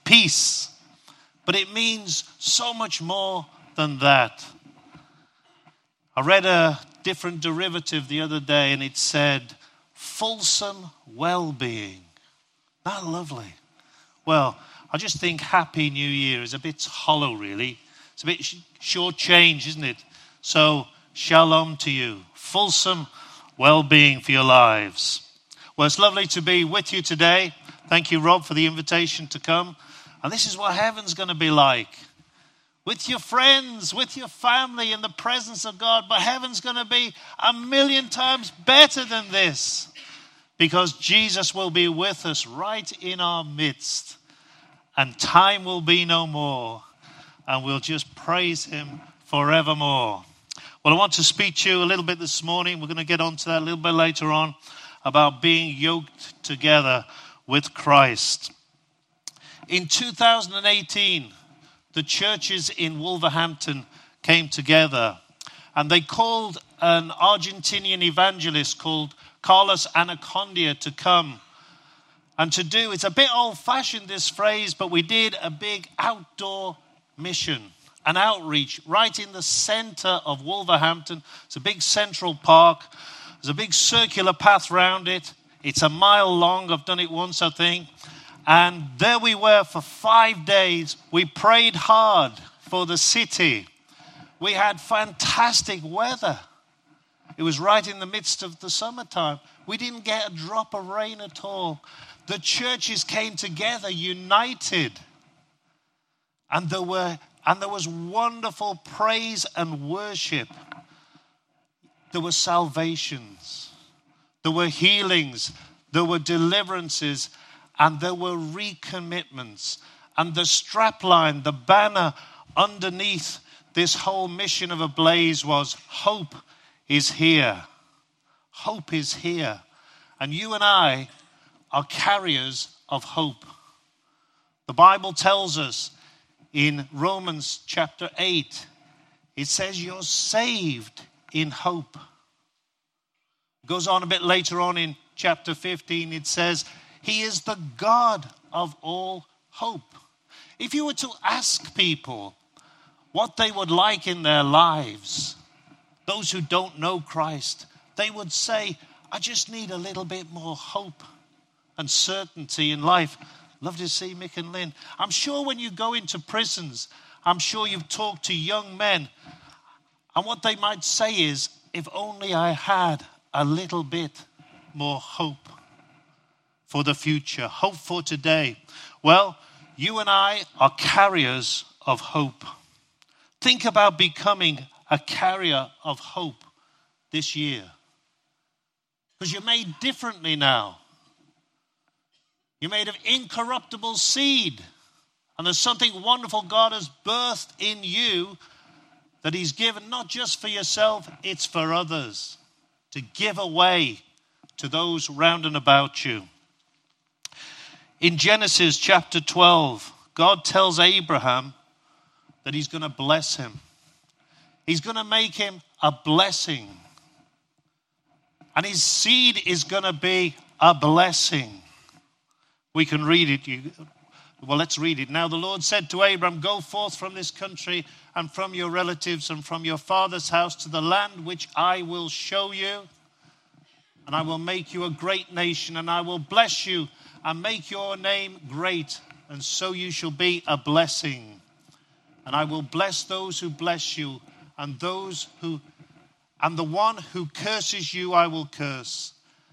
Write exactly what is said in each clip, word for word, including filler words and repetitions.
peace. But it means so much more than that. I read a different derivative the other day, and it said, fulsome well-being. Isn't that lovely? Well, I just think Happy New Year is a bit hollow, really. It's a bit sh- short change, isn't it? So, shalom to you. Fulsome well-being for your lives. Well, it's lovely to be with you today. Thank you, Rob, for the invitation to come. And this is what heaven's going to be like. With your friends, with your family, in the presence of God. But heaven's going to be a million times better than this. Because Jesus will be with us right in our midst. And time will be no more. And we'll just praise him forevermore. Well, I want to speak to you a little bit this morning. We're going to get on to that a little bit later on. About being yoked together with Christ. In two thousand eighteen, the churches in Wolverhampton came together. And they called an Argentinian evangelist called Carlos Anacondia to come. And to do, it's a bit old-fashioned, this phrase, but we did a big outdoor mission, an outreach right in the center of Wolverhampton. It's a big central park. There's a big circular path round it. It's a mile long. I've done it once, I think. And there we were for five days. We prayed hard for the city. We had fantastic weather. It was right in the midst of the summertime. We didn't get a drop of rain at all. The churches came together united. And there were and there was wonderful praise and worship. There were salvations. There were healings. There were deliverances. And there were recommitments. And the strapline, the banner underneath this whole mission of Ablaze was, hope is here. Hope is here. And you and I are carriers of hope. The Bible tells us in Romans chapter eight, it says you're saved in hope. It goes on a bit later on in chapter fifteen, it says, he is the God of all hope. If you were to ask people what they would like in their lives, those who don't know Christ, they would say, I just need a little bit more hope and certainty in life. Love to see Mick and Lynn. I'm sure when you go into prisons, I'm sure you've talked to young men, and what they might say is, if only I had a little bit more hope for the future, hope for today. Well, you and I are carriers of hope. Think about becoming a carrier of hope this year. Because you're made differently now. You're made of incorruptible seed. And there's something wonderful God has birthed in you that he's given not just for yourself, it's for others. To give away to those round and about you. In Genesis chapter twelve, God tells Abraham that he's going to bless him. He's going to make him a blessing. And his seed is going to be a blessing. We can read it. You, well, let's read it. Now the Lord said to Abram, go forth from this country and from your relatives and from your father's house to the land which I will show you. And I will make you a great nation, and I will bless you and make your name great, and so you shall be a blessing. And I will bless those who bless you, and those who, and the one who curses you I will curse.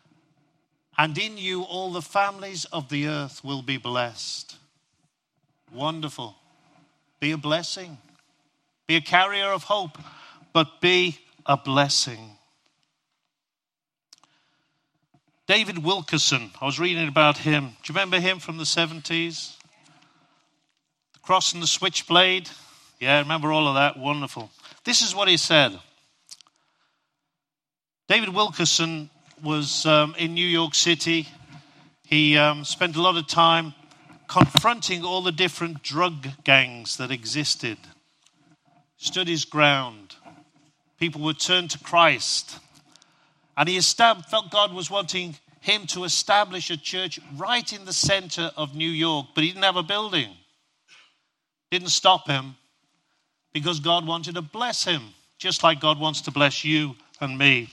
And in you all the families of the earth will be blessed. Wonderful. Be a blessing. Be a carrier of hope, but be a blessing. David Wilkerson, I was reading about him. Do you remember him from the seventies? The cross and the switchblade. Yeah, I remember all of that. Wonderful. This is what he said. David Wilkerson was um, in New York City. He um, spent a lot of time confronting all the different drug gangs that existed. Stood his ground. People would turn to Christ. And he estab- felt God was wanting him to establish a church right in the center of New York, but he didn't have a building. Didn't stop him, because God wanted to bless him, just like God wants to bless you and me.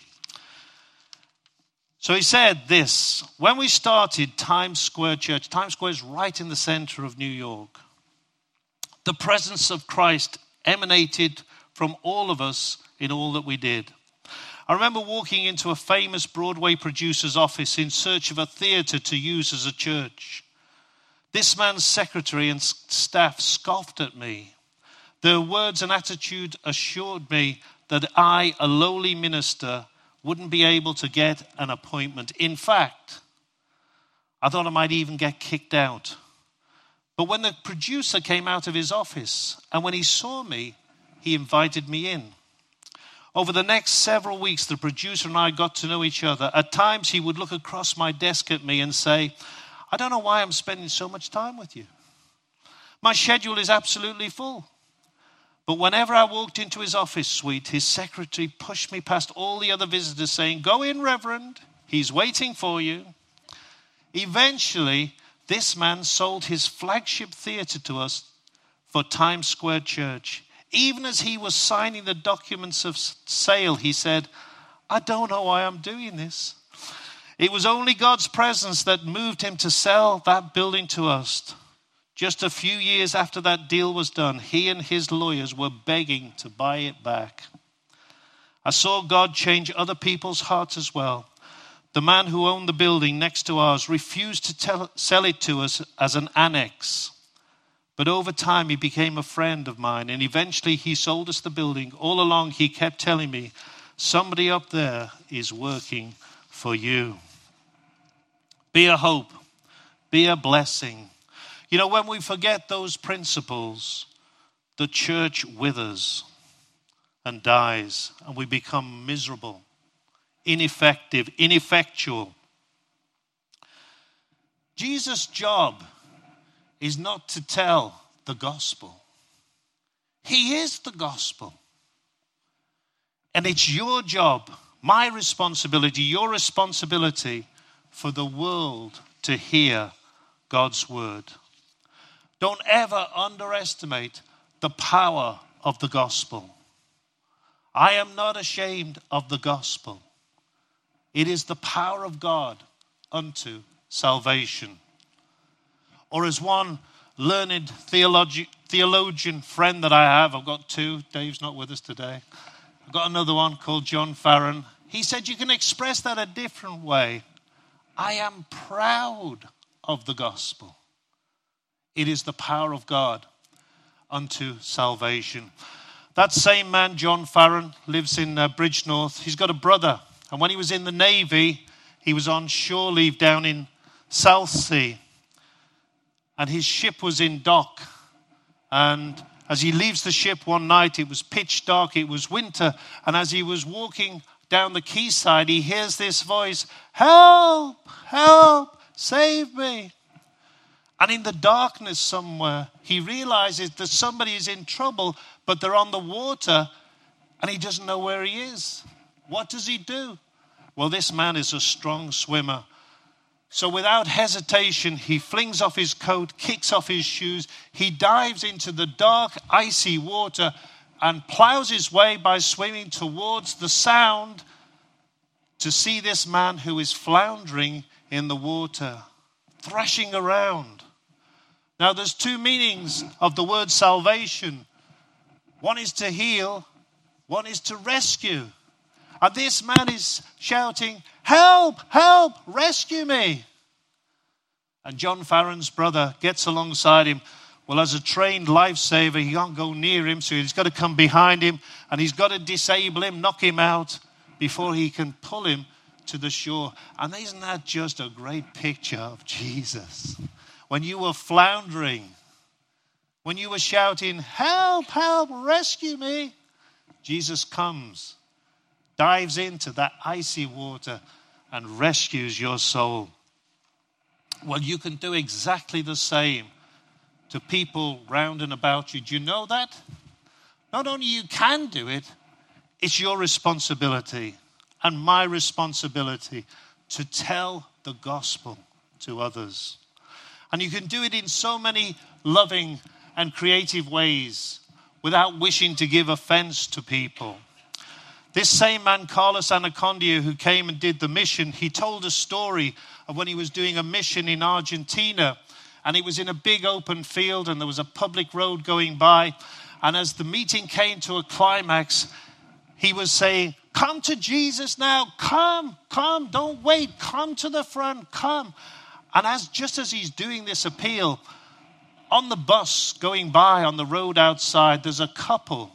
So he said this: when we started Times Square Church, Times Square is right in the center of New York. The presence of Christ emanated from all of us in all that we did. I remember walking into a famous Broadway producer's office in search of a theater to use as a church. This man's secretary and staff scoffed at me. Their words and attitude assured me that I, a lowly minister, wouldn't be able to get an appointment. In fact, I thought I might even get kicked out. But when the producer came out of his office, and when he saw me, he invited me in. Over the next several weeks, the producer and I got to know each other. At times, he would look across my desk at me and say, "I don't know why I'm spending so much time with you. My schedule is absolutely full." But whenever I walked into his office suite, his secretary pushed me past all the other visitors saying, "Go in, Reverend. He's waiting for you." Eventually, this man sold his flagship theater to us for Times Square Church. Even as he was signing the documents of sale, he said, "I don't know why I'm doing this." It was only God's presence that moved him to sell that building to us. Just a few years after that deal was done, he and his lawyers were begging to buy it back. I saw God change other people's hearts as well. The man who owned the building next to ours refused to tell, sell it to us as an annex. But over time, he became a friend of mine, and eventually he sold us the building. All along, he kept telling me, "Somebody up there is working for you." Be a hope. Be a blessing. You know, when we forget those principles, the church withers and dies, and we become miserable, ineffective, ineffectual. Jesus' job is not to tell the gospel. He is the gospel. And it's your job, my responsibility, your responsibility for the world to hear God's word. Don't ever underestimate the power of the gospel. I am not ashamed of the gospel. It is the power of God unto salvation. Or as one learned theologi- theologian friend that I have, I've got two, Dave's not with us today. I've got another one called John Farron. He said you can express that a different way. I am proud of the gospel. It is the power of God unto salvation. That same man, John Farron, lives in uh, Bridgnorth. He's got a brother. And when he was in the Navy, he was on shore leave down in Southsea. And his ship was in dock. And as he leaves the ship one night, it was pitch dark, it was winter. And as he was walking down the quayside, he hears this voice, "Help, help, save me." And in the darkness somewhere, he realizes that somebody is in trouble, but they're on the water, and he doesn't know where he is. What does he do? Well, this man is a strong swimmer. So without hesitation, he flings off his coat, kicks off his shoes. He dives into the dark, icy water and plows his way by swimming towards the sound to see this man who is floundering in the water, thrashing around. Now, there's two meanings of the word salvation. One is to heal, one is to rescue. And this man is shouting, "Help, help, rescue me." And John Farron's brother gets alongside him. Well, as a trained lifesaver, he can't go near him, so he's got to come behind him, and he's got to disable him, knock him out, before he can pull him to the shore. And isn't that just a great picture of Jesus? When you were floundering, when you were shouting, "Help, help, rescue me," Jesus comes, dives into that icy water and rescues your soul. Well, you can do exactly the same to people round and about you. Do you know that? Not only you can do it, it's your responsibility and my responsibility to tell the gospel to others. And you can do it in so many loving and creative ways without wishing to give offense to people. This same man, Carlos Anacondia, who came and did the mission, he told a story of when he was doing a mission in Argentina, and it was in a big open field and there was a public road going by. And as the meeting came to a climax, he was saying, "Come to Jesus now, come, come, don't wait, come to the front, come." And as just as he's doing this appeal, on the bus going by on the road outside, there's a couple,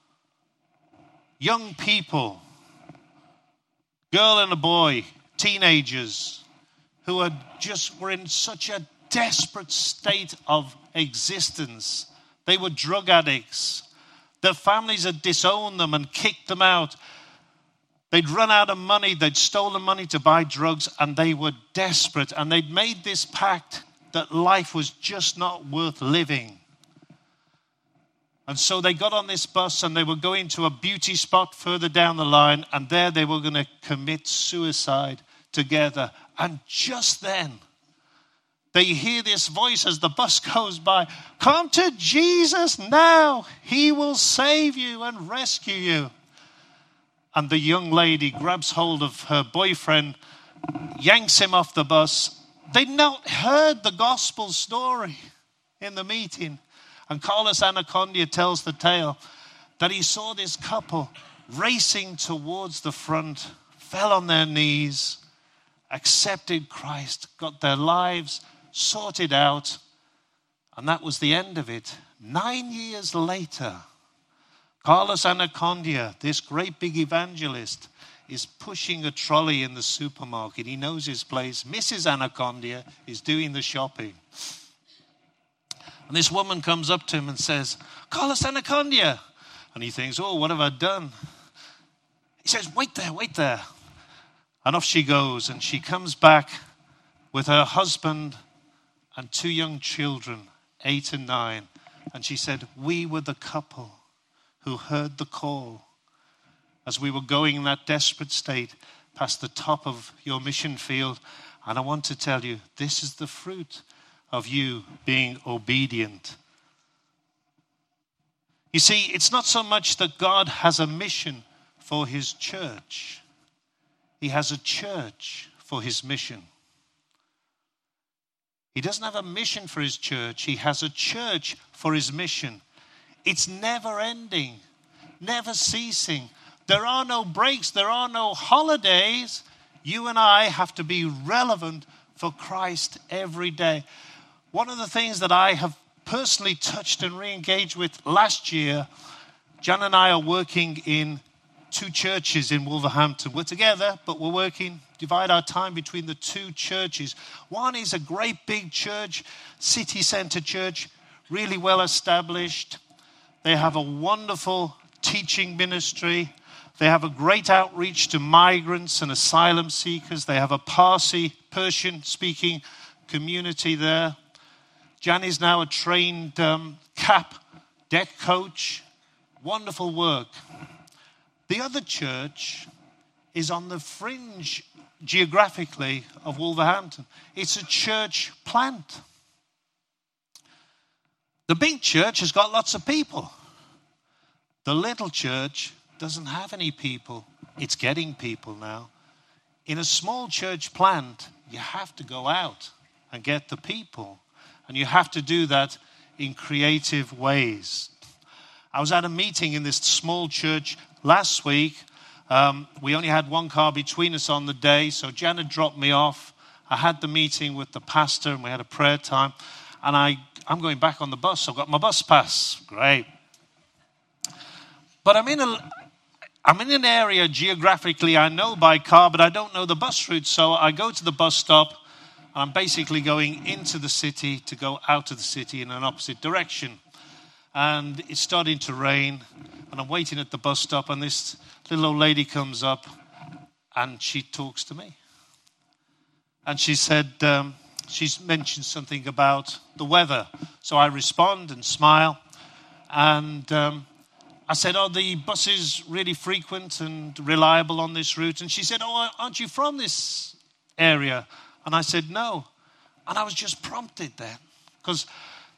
young people, girl and a boy, teenagers, who had just were in such a desperate state of existence. They were drug addicts. Their families had disowned them and kicked them out. They'd run out of money. They'd stolen money to buy drugs, and they were desperate. And they'd made this pact that life was just not worth living. And so they got on this bus and they were going to a beauty spot further down the line, and there they were going to commit suicide together. And just then, they hear this voice as the bus goes by, "Come to Jesus now. He will save you and rescue you." And the young lady grabs hold of her boyfriend, yanks him off the bus. They'd not heard the gospel story in the meeting. And Carlos Anacondia tells the tale that he saw this couple racing towards the front, fell on their knees, accepted Christ, got their lives sorted out, and that was the end of it. Nine years later, Carlos Anacondia, this great big evangelist, is pushing a trolley in the supermarket. He knows his place. Missus Anacondia is doing the shopping. And this woman comes up to him and says, "Carlos Anacondia." And he thinks, "Oh, what have I done?" He says, "Wait there, wait there." And off she goes, and she comes back with her husband and two young children, eight and nine. And she said, "We were the couple who heard the call as we were going in that desperate state past the top of your mission field. And I want to tell you, this is the fruit of you being obedient." You see, it's not so much that God has a mission for his church. He has a church for his mission. He doesn't have a mission for his church. He has a church for his mission. It's never ending, never ceasing. There are no breaks. There are no holidays. You and I have to be relevant for Christ every day. One of the things that I have personally touched and re-engaged with last year, Jan and I are working in two churches in Wolverhampton. We're together, but we're working, divide our time between the two churches. One is a great big church, city centre church, really well established. They have a wonderful teaching ministry. They have a great outreach to migrants and asylum seekers. They have a Parsi, Persian-speaking community there. Jan is now a trained um, C A P deck coach. Wonderful work. The other church is on the fringe geographically of Wolverhampton. It's a church plant. The big church has got lots of people. The little church doesn't have any people. It's getting people now. In a small church plant, you have to go out and get the people. And you have to do that in creative ways. I was at a meeting in this small church last week. Um, we only had one car between us on the day, so Janet dropped me off. I had the meeting with the pastor, and we had a prayer time. And I, I'm going back on the bus. I've got my bus pass. Great. But I'm in a... I'm in an area geographically I know by car, but I don't know the bus route. So I go to the bus stop, and I'm basically going into the city to go out of the city in an opposite direction. And it's starting to rain, and I'm waiting at the bus stop, and this little old lady comes up, and she talks to me. And she said, um, she's mentioned something about the weather. So I respond and smile, and... Um, I said, "Are the buses really frequent and reliable on this route?" And she said, "Oh, aren't you from this area?" And I said, "No." And I was just prompted then. Because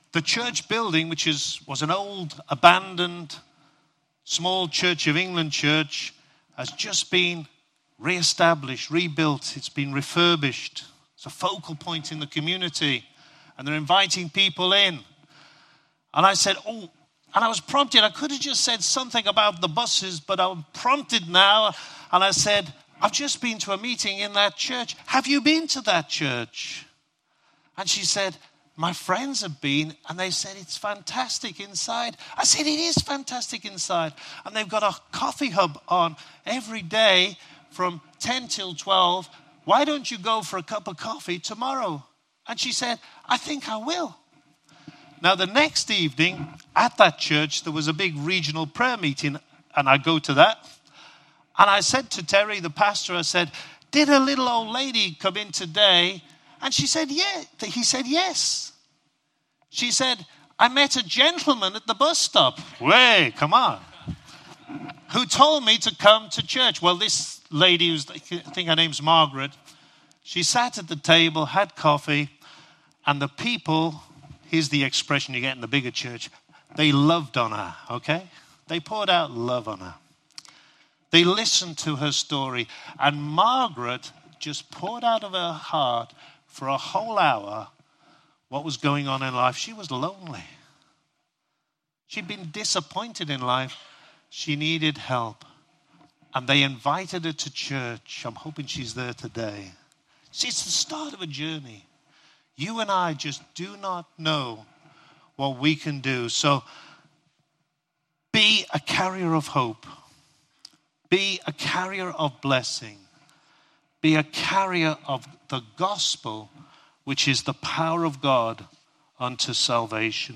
the church building, which is was an old, abandoned, small Church of England church, has just been re-established, rebuilt. It's been refurbished. It's a focal point in the community. And they're inviting people in. And I said, oh, and I was prompted. I could have just said something about the buses, but I'm prompted now. And I said, I've just been to a meeting in that church. Have you been to that church? And she said, my friends have been, and they said it's fantastic inside. I said, it is fantastic inside. And they've got a coffee hub on every day from ten till twelve. Why don't you go for a cup of coffee tomorrow? And she said, I think I will. Now, the next evening at that church, there was a big regional prayer meeting, and I go to that. And I said to Terry, the pastor, I said, did a little old lady come in today? And she said, yeah. He said, yes. She said, I met a gentleman at the bus stop. Way, come on. Who told me to come to church. Well, this lady, who's, I think her name's Margaret, she sat at the table, had coffee, and the people, here's the expression you get in the bigger church, they loved on her, okay? They poured out love on her. They listened to her story, and Margaret just poured out of her heart for a whole hour what was going on in life. She was lonely. She'd been disappointed in life. She needed help. And they invited her to church. I'm hoping she's there today. See, it's the start of a journey. You and I just do not know what we can do. So be a carrier of hope. Be a carrier of blessing. Be a carrier of the gospel, which is the power of God unto salvation.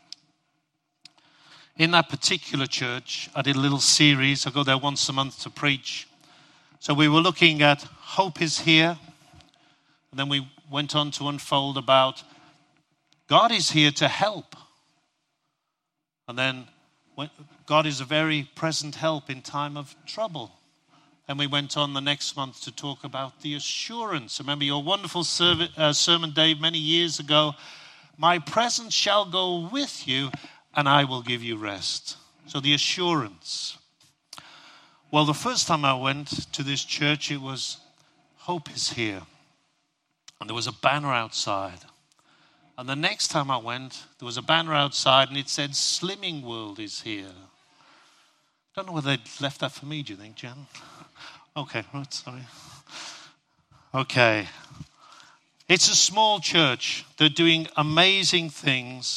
In that particular church, I did a little series. I go there once a month to preach. So we were looking at hope is here. And then we went on to unfold about God is here to help. And then God is a very present help in time of trouble. And we went on the next month to talk about the assurance. Remember your wonderful serv- uh, sermon, Dave, many years ago. My presence shall go with you, and I will give you rest. So the assurance. Well, the first time I went to this church, it was hope is here. And there was a banner outside. And the next time I went, there was a banner outside, and it said Slimming World is here. Don't know whether they'd left that for me, do you think, Jen? Okay, right, sorry. Okay. It's a small church. They're doing amazing things.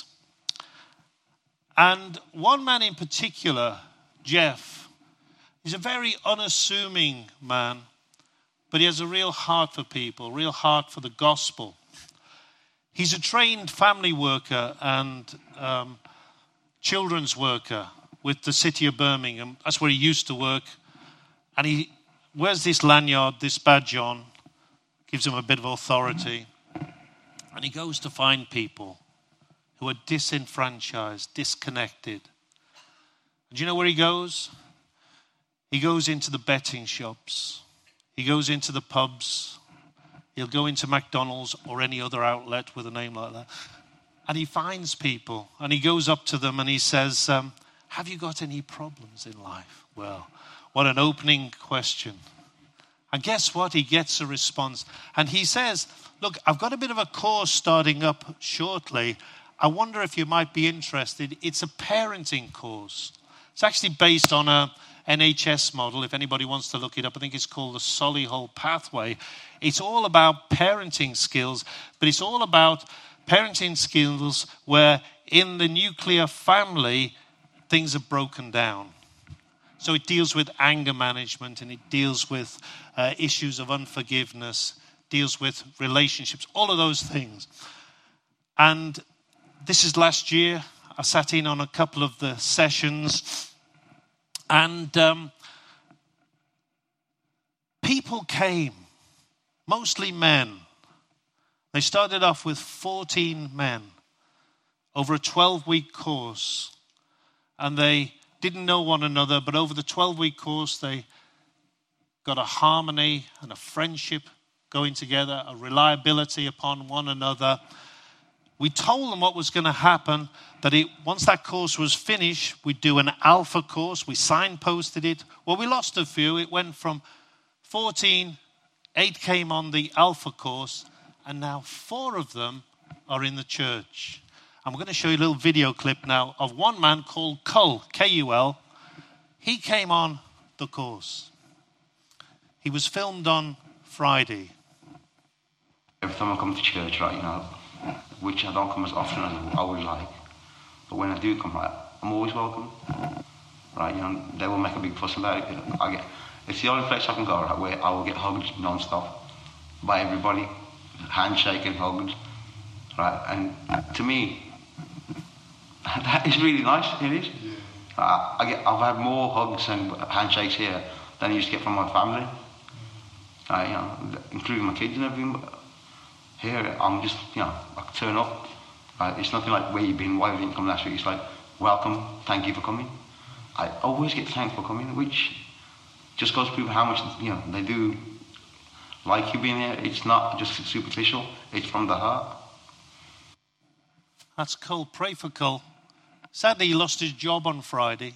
And one man in particular, Jeff, is a very unassuming man, but he has a real heart for people, real heart for the gospel. He's a trained family worker and um, children's worker with the city of Birmingham. That's where he used to work. And he wears this lanyard, this badge on, gives him a bit of authority. And he goes to find people who are disenfranchised, disconnected. And do you know where he goes? He goes into the betting shops. He goes into the pubs. He'll go into McDonald's or any other outlet with a name like that. And he finds people. And he goes up to them and he says, um, have you got any problems in life? Well, what an opening question. And guess what? He gets a response. And he says, look, I've got a bit of a course starting up shortly. I wonder if you might be interested. It's a parenting course. It's actually based on a N H S model. If anybody wants to look it up, I think it's called the Solihull Pathway. It's all about parenting skills, but it's all about parenting skills where in the nuclear family, things are broken down. So it deals with anger management, and it deals with uh, issues of unforgiveness, deals with relationships, all of those things. And this is last year. I sat in on a couple of the sessions, and um, people came, mostly men. They started off with fourteen men over a twelve-week course. And they didn't know one another, but over the twelve-week course, they got a harmony and a friendship going together, a reliability upon one another. We told them what was going to happen, that it, once that course was finished, we'd do an alpha course. We signposted it. Well, we lost a few. It went from fourteen, eight came on the alpha course, and now four of them are in the church. I'm going to show you a little video clip now of one man called Kul, K U L. He came on the course. He was filmed on Friday. Every time I come to church, right, you know, which I don't come as often as I would like, but when I do come, right, I'm always welcome. Right, you know, they will make a big fuss about it. I get, it's the only place I can go, right, where I will get hugged non-stop by everybody, handshake and hugged, right, and to me, that is really nice. It is. Yeah. Uh, I get, I've had more hugs and handshakes here than I used to get from my family, uh, you know, including my kids and everything. But here, I'm just, you know, I turn up. Uh, it's nothing like where you've been, why you didn't come last week. It's like, welcome, thank you for coming. I always get thanked for coming, which just goes to prove how much, you know, they do like you being here. It's not just superficial, it's from the heart. That's Kul. Pray for Kul. Sadly, he lost his job on Friday.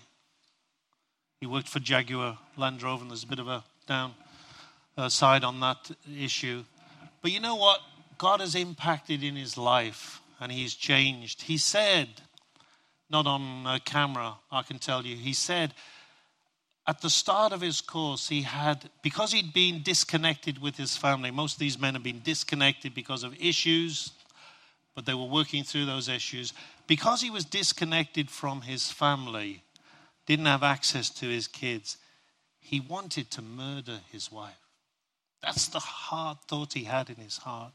He worked for Jaguar Land Rover, and there's a bit of a down uh, side on that issue. But you know what? God has impacted in his life, and he's changed. He said, not on uh, camera, I can tell you, he said at the start of his course, he had, because he'd been disconnected with his family, most of these men have been disconnected because of issues, but they were working through those issues. Because he was disconnected from his family, didn't have access to his kids, he wanted to murder his wife. That's the hard thought he had in his heart.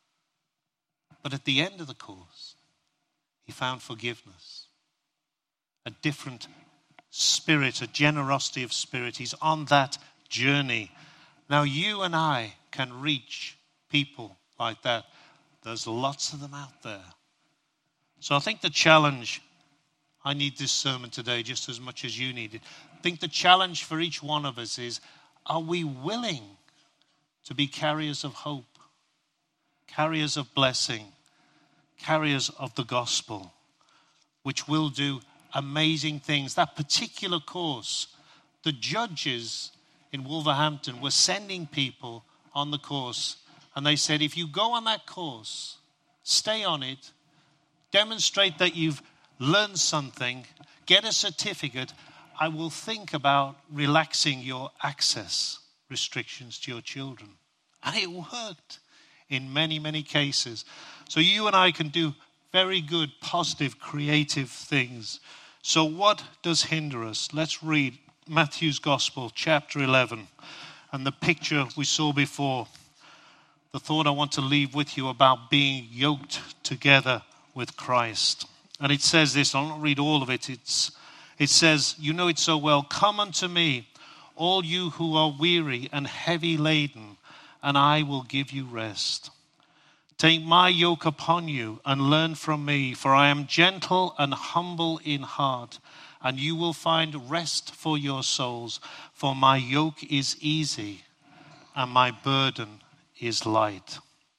But at the end of the course, he found forgiveness, a different spirit, a generosity of spirit. He's on that journey. Now you and I can reach people like that. There's lots of them out there. So I think the challenge, I need this sermon today just as much as you need it. I think the challenge for each one of us is, are we willing to be carriers of hope, carriers of blessing, carriers of the gospel, which will do amazing things? That particular course, the judges in Wolverhampton were sending people on the course, and they said, if you go on that course, stay on it, demonstrate that you've learned something, get a certificate, I will think about relaxing your access restrictions to your children. And it worked in many, many cases. So you and I can do very good, positive, creative things. So what does hinder us? Let's read Matthew's Gospel, chapter eleven, and the picture we saw before. The thought I want to leave with you about being yoked together with Christ. And it says this, I'll not read all of it. It's, it says, you know it so well, come unto me, all you who are weary and heavy laden, and I will give you rest. Take my yoke upon you and learn from me, for I am gentle and humble in heart, and you will find rest for your souls. For my yoke is easy and my burden is light.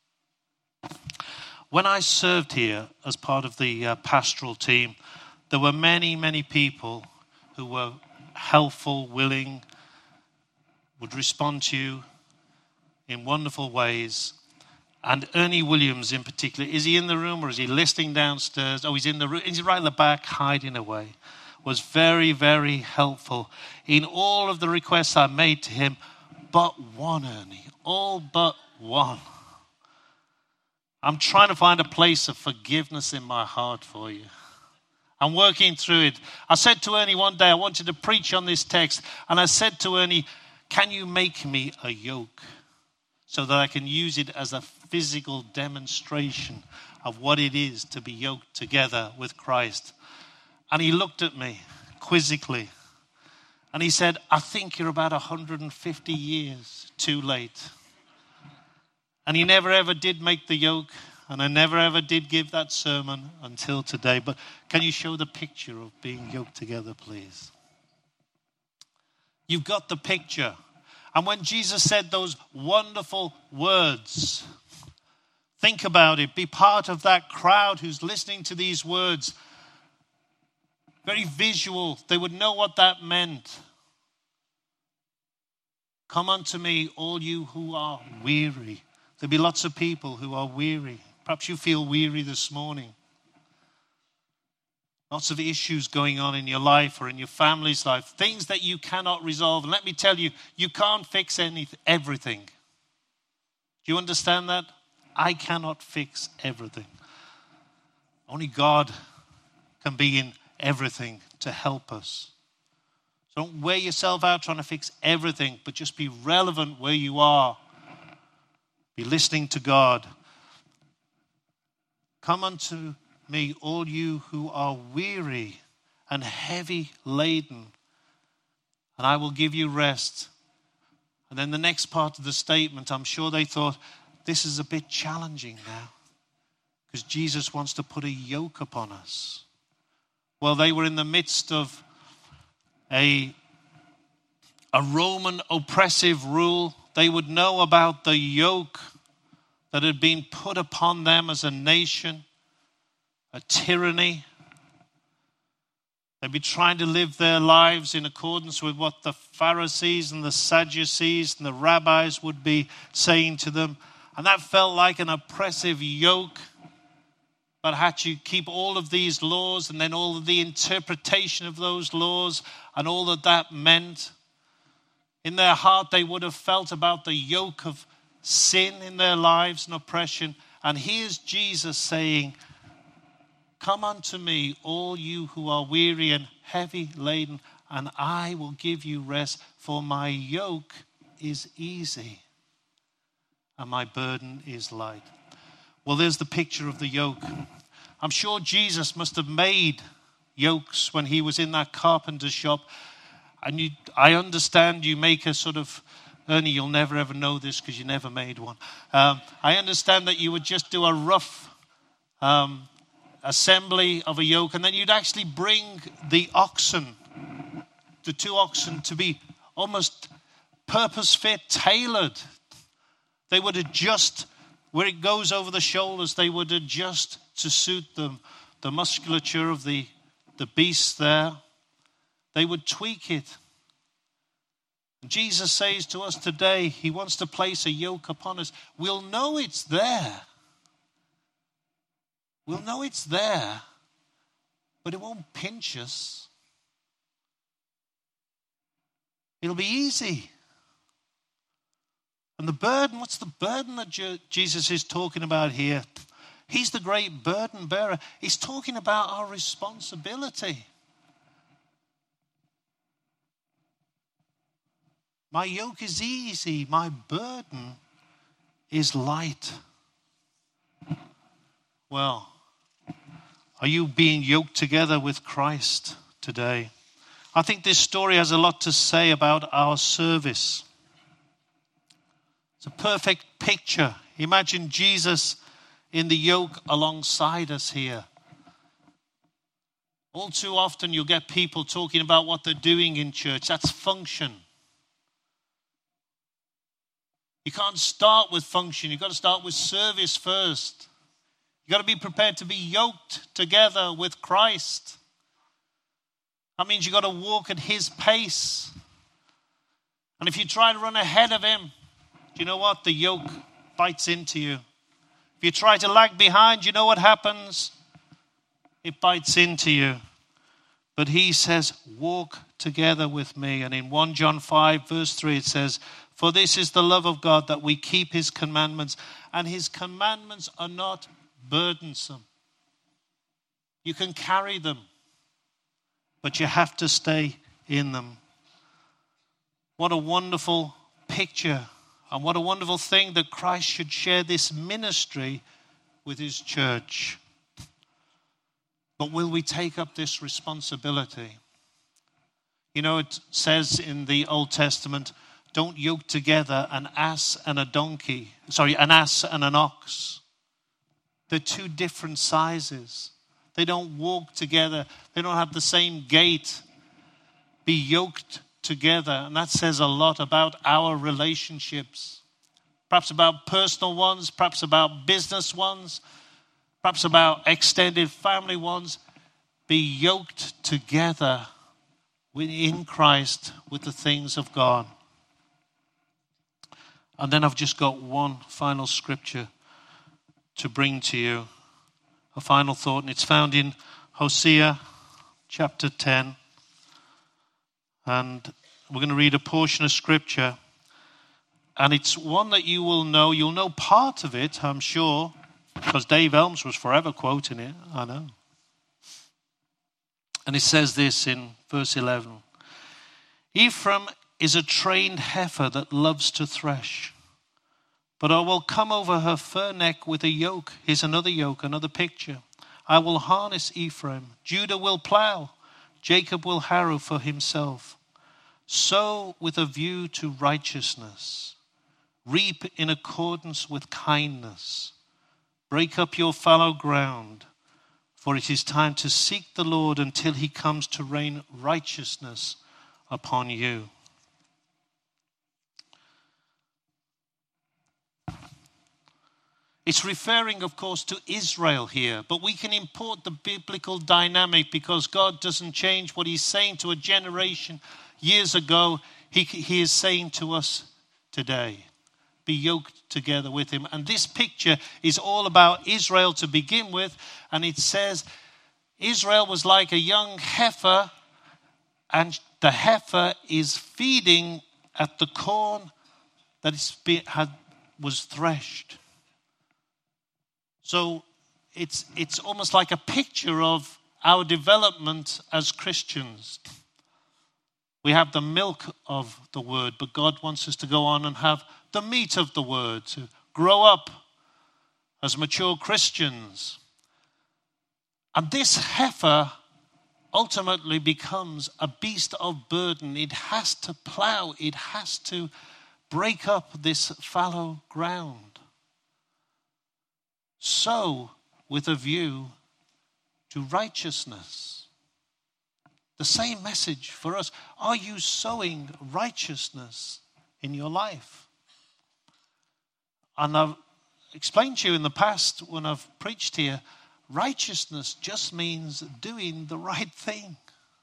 When I served here as part of the uh, pastoral team, there were many, many people who were helpful, willing, would respond to you in wonderful ways. And Ernie Williams in particular, is he in the room or is he listening downstairs? Oh, he's in the room. He's right in the back, hiding away. Was very, very helpful in all of the requests I made to him, but one, Ernie, all but one. I'm trying to find a place of forgiveness in my heart for you. I'm working through it. I said to Ernie one day, I wanted to preach on this text, and I said to Ernie, can you make me a yoke so that I can use it as a physical demonstration of what it is to be yoked together with Christ? And he looked at me quizzically, and he said, I think you're about one hundred fifty years too late. And he never ever did make the yoke, and I never ever did give that sermon until today. But can you show the picture of being yoked together, please? You've got the picture. And when Jesus said those wonderful words, Think about it. Be part of that crowd who's listening to these words. Very visual. They would know what that meant. Come unto me, all you who are weary. There'll be lots of people who are weary. Perhaps you feel weary this morning. Lots of issues going on in your life or in your family's life. Things that you cannot resolve. And let me tell you, you can't fix any, everything. Do you understand that? I cannot fix everything. Only God can be in everything to help us. So don't wear yourself out trying to fix everything, but just be relevant where you are. Be listening to God. Come unto me, all you who are weary and heavy laden, and I will give you rest. And then the next part of the statement, I'm sure they thought, this is a bit challenging now, because Jesus wants to put a yoke upon us. Well, they were in the midst of a, a Roman oppressive rule. They would know about the yoke that had been put upon them as a nation, a tyranny. They'd be trying to live their lives in accordance with what the Pharisees and the Sadducees and the rabbis would be saying to them. And that felt like an oppressive yoke. But had you keep all of these laws and then all of the interpretation of those laws and all that that meant. In their heart, they would have felt about the yoke of sin in their lives and oppression. And here's Jesus saying, come unto me, all you who are weary and heavy laden, and I will give you rest, for my yoke is easy and my burden is light. Well, there's the picture of the yoke. I'm sure Jesus must have made yokes when he was in that carpenter's shop. And you, I understand you make a sort of, Ernie, you'll never ever know this because you never made one. Um, I understand that you would just do a rough um, assembly of a yoke, and then you'd actually bring the oxen, the two oxen, to be almost purpose fit, tailored. They would adjust where it goes over the shoulders. They would adjust to suit them, the musculature of the, the beast there. They would tweak it. Jesus says to us today, he wants to place a yoke upon us. We'll know it's there. We'll know it's there, but it won't pinch us. It'll be easy. And the burden, what's the burden that Jesus is talking about here? He's the great burden bearer. He's talking about our responsibility. My yoke is easy, my burden is light. Well, are you being yoked together with Christ today? I think this story has a lot to say about our service. It's a perfect picture. Imagine Jesus in the yoke alongside us here. All too often you'll get people talking about what they're doing in church. That's function. You can't start with function. You've got to start with service first. You've got to be prepared to be yoked together with Christ. That means you've got to walk at his pace. And if you try to run ahead of him, do you know what? The yoke bites into you. If you try to lag behind, you know what happens? It bites into you. But he says, walk together with me. And in First John five, verse three, it says, for this is the love of God, that we keep his commandments. And his commandments are not burdensome. You can carry them, but you have to stay in them. What a wonderful picture, and what a wonderful thing that Christ should share this ministry with his church. But will we take up this responsibility? You know, it says in the Old Testament, don't yoke together an ass and a donkey. Sorry, an ass and an ox. They're two different sizes. They don't walk together. They don't have the same gait. Be yoked together. And that says a lot about our relationships. perhaps about personal ones, perhaps about business ones, perhaps about extended family ones. Be yoked together in Christ with the things of God. And then I've just got one final scripture to bring to you, a final thought, and it's found in Hosea chapter ten. And we're going to read a portion of scripture, and it's one that you will know. You'll know part of it, I'm sure, because Dave Elms was forever quoting it, I know. And it says this in verse eleven. Ephraim is a trained heifer that loves to thresh, but I will come over her fur neck with a yoke. Here's another yoke, another picture. I will harness Ephraim. Judah will plow. Jacob will harrow for himself. Sow with a view to righteousness. Reap in accordance with kindness. Break up your fallow ground, for it is time to seek the Lord until he comes to rain righteousness upon you. It's referring, of course, to Israel here, but we can import the biblical dynamic because God doesn't change. What he's saying to a generation years ago, he, he is saying to us today. Be yoked together with him. And this picture is all about Israel to begin with. And it says Israel was like a young heifer, and the heifer is feeding at the corn that is, had, was threshed. So it's it's almost like a picture of our development as Christians. We have the milk of the word, but God wants us to go on and have the meat of the word, to grow up as mature Christians. And this heifer ultimately becomes a beast of burden. It has to plow. It has to break up this fallow ground. Sow with a view to righteousness. The same message for us. Are you sowing righteousness in your life? And I've explained to you in the past when I've preached here, righteousness just means doing the right thing.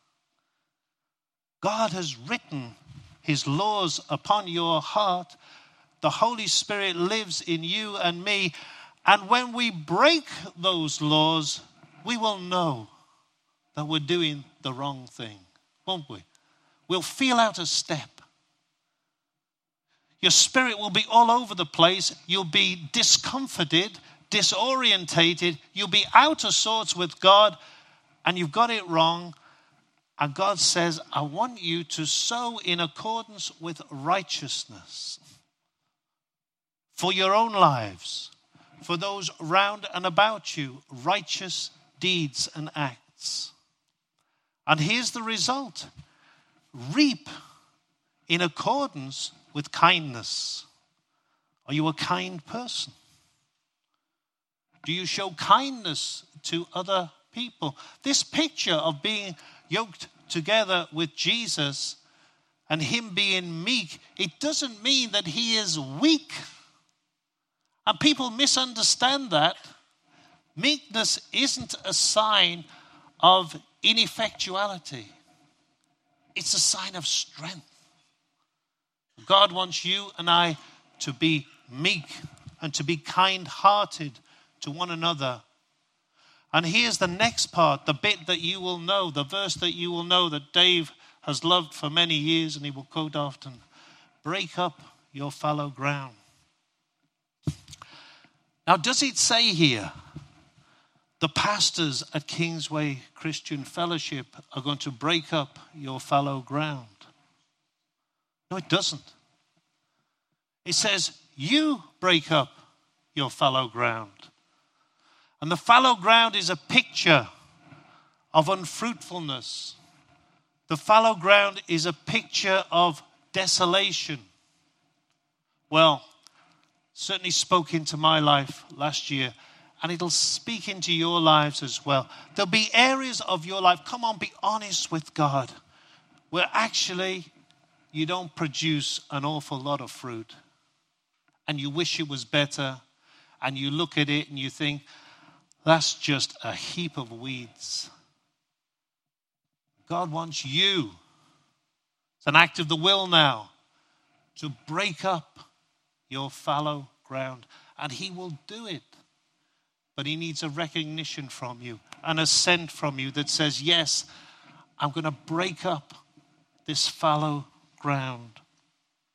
God has written his laws upon your heart. The Holy Spirit lives in you and me. And when we break those laws, we will know that we're doing the wrong thing, won't we? We'll feel out of step. Your spirit will be all over the place. You'll be discomforted, disorientated. You'll be out of sorts with God, and you've got it wrong. And God says, I want you to sow in accordance with righteousness for your own lives, for those round and about you, righteous deeds and acts. And here's the result. Reap in accordance with kindness. Are you a kind person? Do you show kindness to other people? This picture of being yoked together with Jesus and him being meek, it doesn't mean that he is weak. And people misunderstand that. Meekness isn't a sign of ineffectuality. It's a sign of strength. God wants you and I to be meek and to be kind-hearted to one another. And here's the next part, the bit that you will know, the verse that you will know that Dave has loved for many years and he will quote often. Break up your fallow ground. Now, does it say here, the pastors at Kingsway Christian Fellowship are going to break up your fallow ground? No, it doesn't. It says, you break up your fallow ground. And the fallow ground is a picture of unfruitfulness. The fallow ground is a picture of desolation. Well, certainly spoke into my life last year, and it'll speak into your lives as well. There'll be areas of your life, come on, be honest with God, where actually you don't produce an awful lot of fruit. and you wish it was better, and you look at it and you think, that's just a heap of weeds. God wants you. It's an act of the will now to break up your fallow ground, and he will do it. But he needs a recognition from you, an assent from you that says, yes, I'm going to break up this fallow ground.